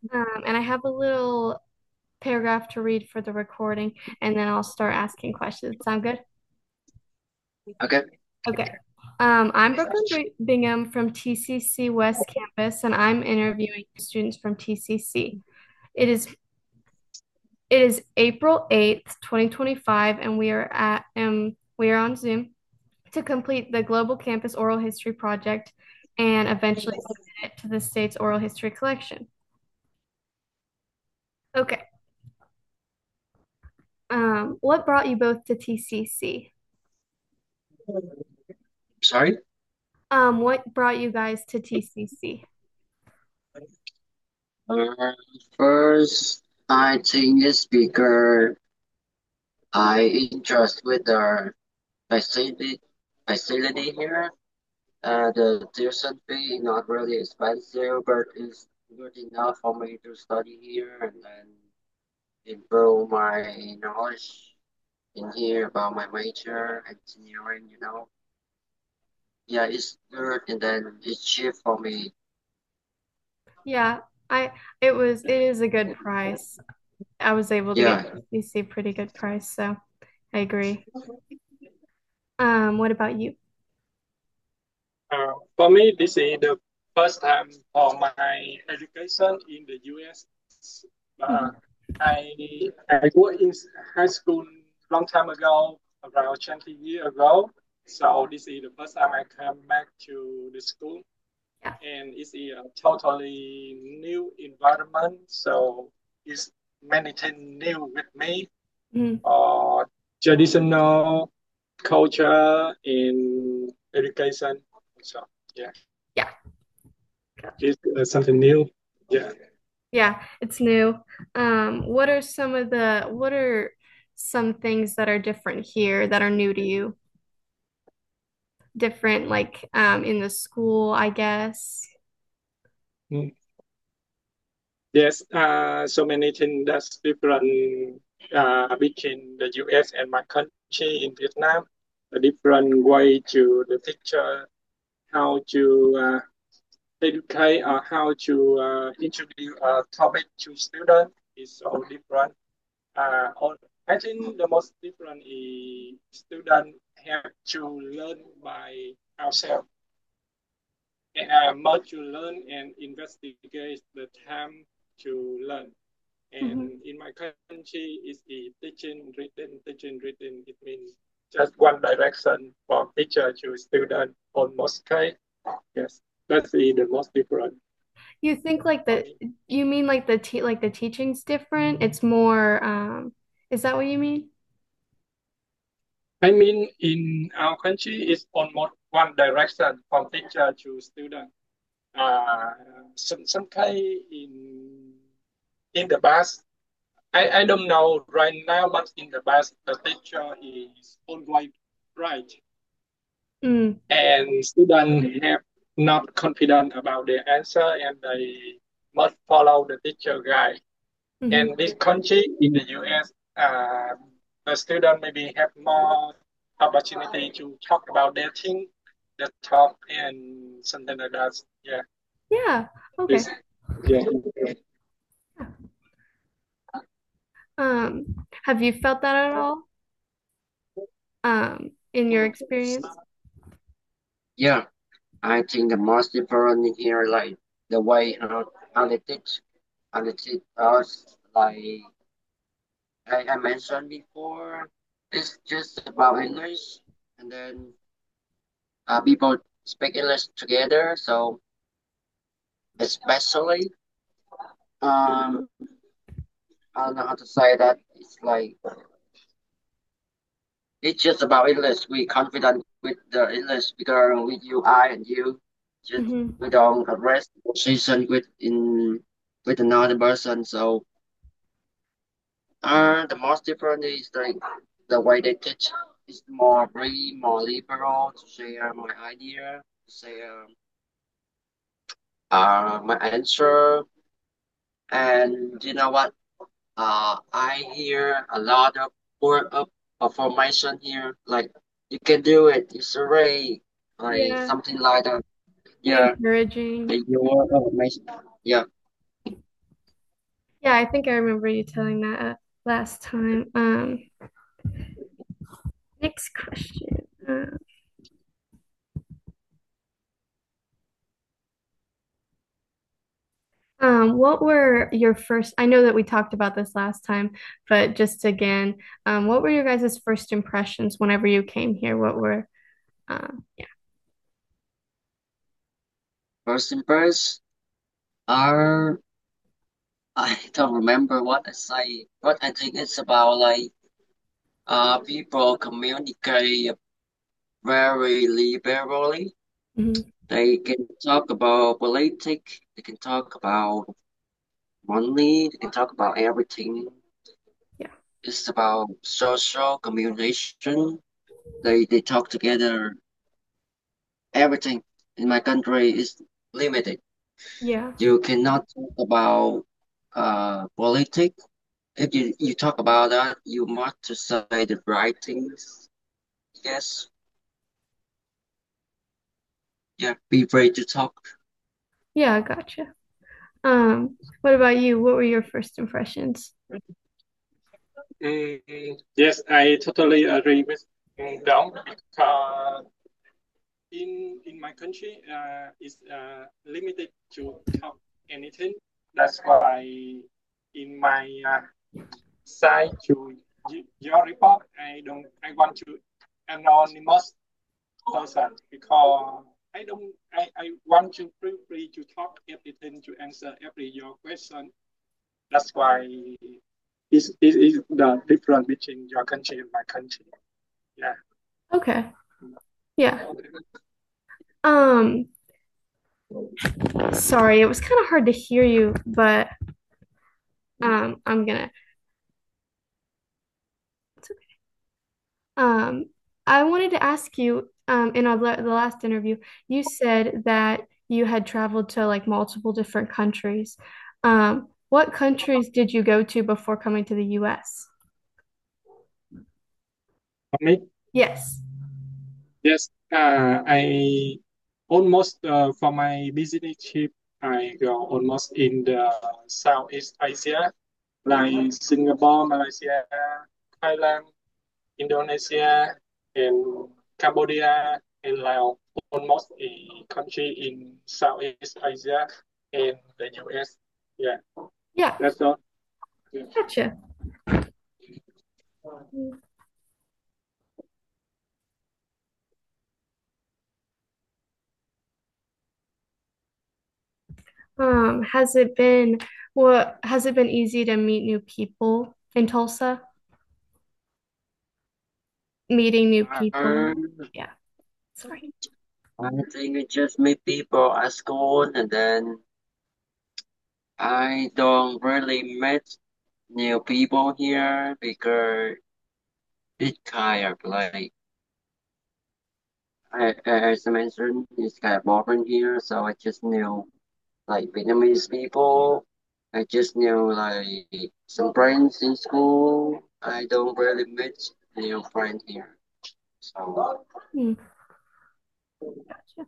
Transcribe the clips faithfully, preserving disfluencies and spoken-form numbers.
Um, and I have a little paragraph to read for the recording, and then I'll start asking questions. Sound good? Okay. Okay. Um, I'm Brooklyn Bri- Bingham from T C C West Campus, and I'm interviewing students from T C C. It is it is April eighth, twenty twenty-five, and we are at um we are on Zoom to complete the Global Campus Oral History Project and eventually submit it to the state's oral history collection. Okay. Um, what brought you both to T C C? Sorry. Um, what brought you guys to T C C? Uh, First, I think it's because I interest with the facility facility here. Uh, the tuition fee is not really expensive, but it's good enough for me to study here and then improve my knowledge in here about my major, engineering, you know. Yeah, it's good and then it's cheap for me. Yeah, I it was it is a good price. I was able to get Yeah. T C C a pretty good price, so I agree. Um, what about you? Uh, for me, this is the first time for my education in the U S. Uh, Mhm. I I worked in high school long time ago, around twenty years ago. So this is the first time I come back to the school, Yeah. and it's a totally new environment. So it's many things new with me. Mhm. Uh, Traditional culture in education. So yeah. Yeah. It's uh, something new. Yeah. Yeah, it's new. Um, what are some of the what are some things that are different here that are new to you? Different like um in the school, I guess. Mm. Yes. Uh, so many things that's different uh, between the U S and my country in Vietnam. A different way to the teacher, how to uh, educate or how to uh, introduce a topic to students is so different. Uh, on, I think the most different is students have to learn by ourselves. Uh, more to learn and investigate the time to learn. Hmm. And in my country, it's the teaching written, teaching written. It means just one direction from teacher to student on most case. Yes, that's the, the most different You think like for the me. you mean like the te like the teaching's different? It's more um is that what you mean? I mean, in our country, it's almost one direction from teacher to student. Uh, some some kind in in the past, I, I don't know right now, but in the past, the teacher is always right, Mm. and students have not confident about their answer, and they must follow the teacher guide. Hmm. And this country in the U S, uh, the student maybe have more opportunity to talk about their thing, their talk, and something like that. Yeah, Yeah. Okay. this, yeah. Um, have you felt that at all? Um, in your experience? Yeah. I think the most different in here, like the way how, how they teach, how they teach us, like I, I mentioned before, it's just about English, and then uh, people speak English together. So especially, um, I don't know how to say that. It's like it's just about English. We confident with the English because with you, I and you, just Hmm. we don't address the position with in with another person. So Uh, the most different is like the way they teach is more free, more liberal to share my idea, to share uh my answer. And you know what? Uh, I hear a lot of word of affirmation here, like you can do it, it's already like Yeah. something like that. Yeah, Encouraging. the your affirmation. Yeah, Yeah, I think I remember you telling that uh, last time. Um, next question. Uh, um, what were your first, I know that we talked about this last time, but just again, um, what were your guys' first impressions whenever you came here? What were, um, yeah. First impress are I don't remember what I say, but I think it's about like uh people communicate very liberally. Mhm. They can talk about politics, they can talk about money, they can talk about everything. Yeah. It's about social communication. They they talk together. Everything in my country is limited. Yeah. You cannot talk about uh politics. If you, you talk about that, you must to say the right things. Yes, yeah, be free to talk. Yeah, gotcha. Um, what about you? What were your first impressions? Mm, yes, I totally agree with mm, Dom because in in my country uh, is uh, limited to talk anything. That's why in my uh, side to y- your report, I don't I want to anonymous person because I don't I, I want to feel free to talk everything to answer every your question. That's why is is is the difference between your country and my country. Yeah. Okay. Yeah. Um, sorry, it was kind of hard to hear you, but um, I'm gonna. It's okay. Um, I wanted to ask you, um, in our, la- the last interview, you said that you had traveled to like multiple different countries. Um, what countries did you go to before coming to the U S? For me, Yes. yes, uh, I almost uh, for my business trip, I go almost in the Southeast Asia, like Singapore, Malaysia, Thailand, Indonesia, and Cambodia, and Laos, almost a country in Southeast Asia and the U S. Yeah, Yeah, that's all. Yeah. gotcha. Um, has it been what has it been easy to meet new people in Tulsa? Meeting new people. Um, Yeah, sorry. I think I just meet people at school and then I don't really meet new people here because it's kind of like I, as I mentioned, it's kind of boring here, so I just knew like Vietnamese people. I just knew like some friends in school. I don't really meet new friends here. So Hmm, gotcha.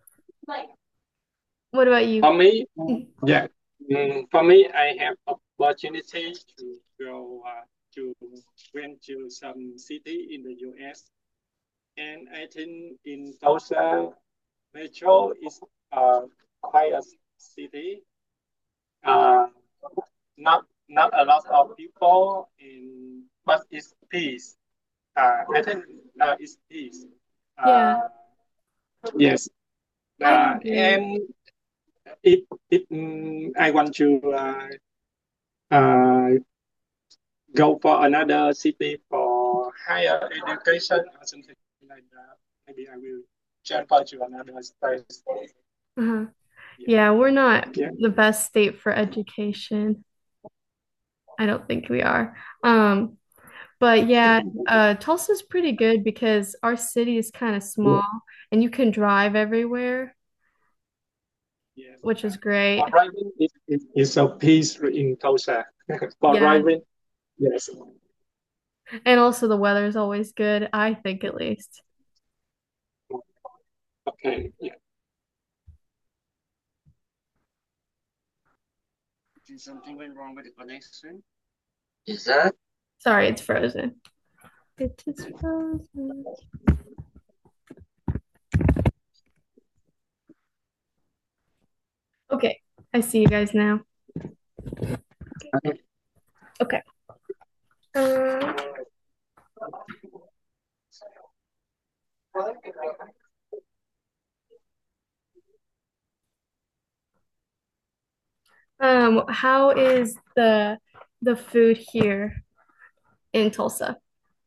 What about you? For me, Mm. yeah, mm, for me, I have opportunity to go uh, to went to some city in the U S, and I think in Tulsa, Metro is uh, quite a city. Uh, not not a lot of people, in but it's peace. Uh, I think uh, it's peace. Yeah, Uh, yes, I uh, agree. and it it mm, I want to uh, uh, go for another city for higher education or something like that. Maybe I will transfer to another place. Uh-huh. Yeah. Yeah, we're not Yeah. the best state for education. I don't think we are. Um, but yeah, uh, Tulsa's pretty good because our city is kind of Yeah. small and you can drive everywhere, Yes. which Uh, is great. for driving, it, it, it's a piece in Tulsa. For Yeah, driving, yes. and also the weather is always good, I think at least. Okay. Yeah. Did something went wrong with the connection? Is that? Sorry, it's frozen. It is frozen. Okay, I see you guys now. Okay. Okay. Uh, um, how is the the food here in Tulsa?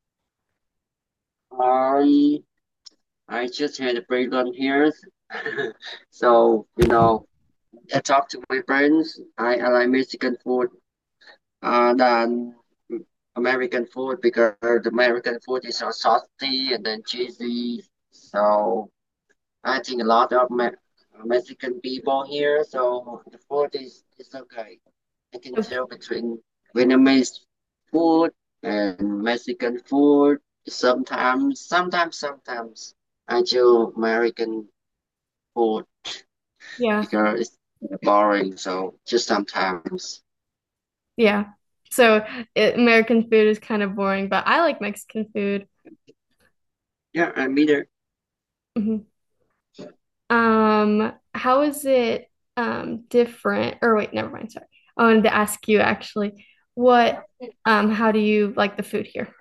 Um, I just had a break on here. So, you know, I talked to my friends. I, I like Mexican food uh, than American food because the American food is so salty and then cheesy. So I think a lot of Me Mexican people here, so the food is, is okay. I can Okay. tell between Vietnamese food and Mexican food. Sometimes, sometimes, sometimes I choose American food Yeah. because it's boring. So just sometimes. Yeah. So it, American food is kind of boring, but I like Mexican food. Yeah, I'm either. Mhm. Um, how is it um different? Or wait, never mind, sorry. I wanted to ask you actually, what um how do you like the food here?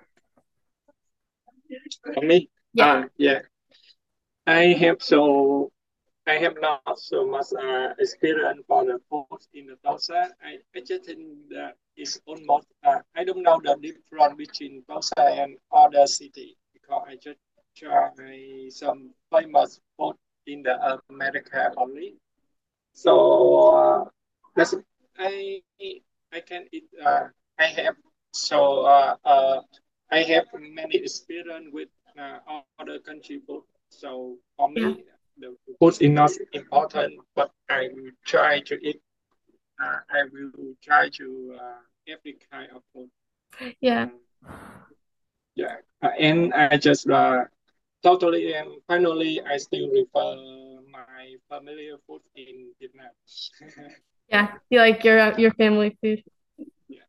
For me, Yeah. uh, yeah, I have so I have not so much uh, experience for the food in the Tulsa. I, I just think that it's almost uh, I don't know the difference between Tulsa and other city because I just try some famous food in the America only. So uh, that's I I can eat. Uh, I have so uh, uh, I have many experience with uh, other country food. So for Yeah. me, the food is not important, but I will try to eat. Uh, I will try to uh, every kind of food. Yeah. Um, yeah, uh, and I just uh, totally and finally I still prefer my familiar food in Vietnam. Yeah. You like your uh, your family food? Yeah.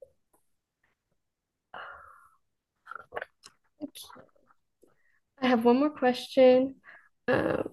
I have one more question. Um,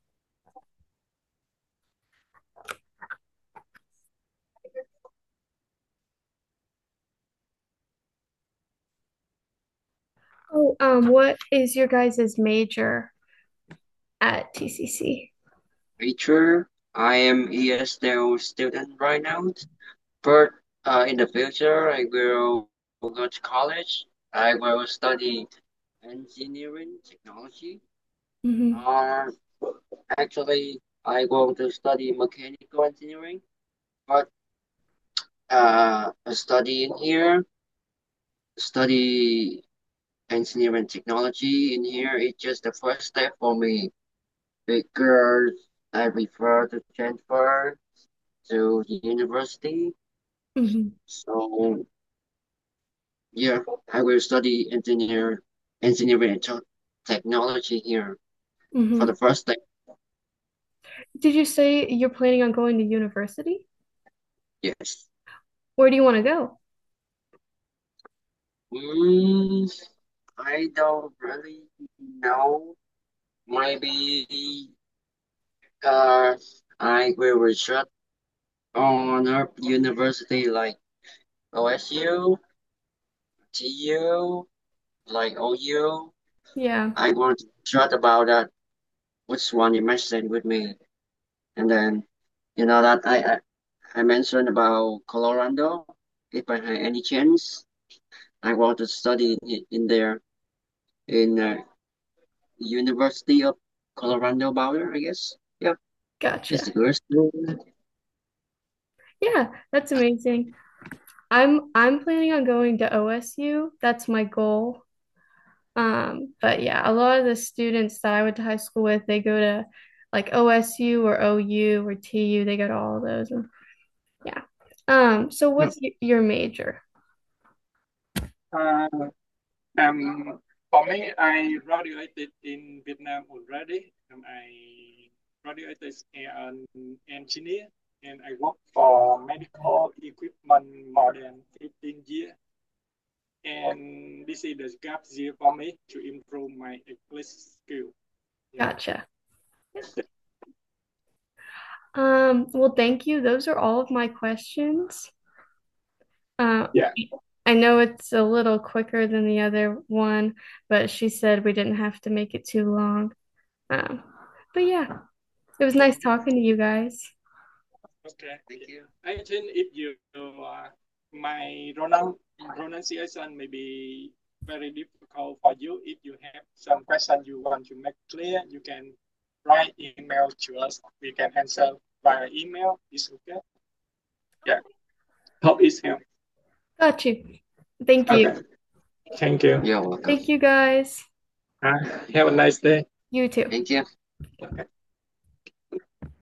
oh, um, what is your guys' major at T C C? Teacher, I am E S L student right now, but uh, in the future I will go to college. I will study engineering technology. Hmm. Uh, Actually, I want to study mechanical engineering, but uh, study in here, study engineering technology in here is just the first step for me because I prefer to transfer to the university. Hmm. So yeah, I will study engineer engineering and te- technology here for the Hmm. first step. Did you say you're planning on going to university? Yes. Where do you want to go? Mm, I don't really know. Maybe uh, I will research on a university like O S U, T U, like O U. Yeah, I want to chat about that. Which one you mentioned with me, and then you know that I I, I mentioned about Colorado. If I have any chance, I want to study in, in there in uh, University of Colorado Boulder, I guess. Yeah, it's gotcha. the first. Yeah, that's amazing. I'm I'm planning on going to O S U. That's my goal. Um, but yeah, a lot of the students that I went to high school with, they go to like O S U or O U or T U. They go to all of those. And yeah. Um, so what's y your major? Uh, um, for me, I graduated in Vietnam already, and I graduated as an engineer, and I work for medical more than fifteen years. And this is the gap year for me to improve my English skill. Yeah. Gotcha. Um, well, thank you. Those are all of my questions. Uh, Yeah. I know it's a little quicker than the other one, but she said we didn't have to make it too long. Um, but yeah, it was nice talking to you guys. Okay. Thank you. I think if you uh, my pronoun- pronunciation may be very difficult for you. If you have some question you want to make clear, you can write email to us. We can answer via email. It's okay. Yeah. Hope it's help. Got you. Thank you. Okay. Thank you. You're welcome. Thank you guys. Uh, have a nice day. You too. Thank you. Okay.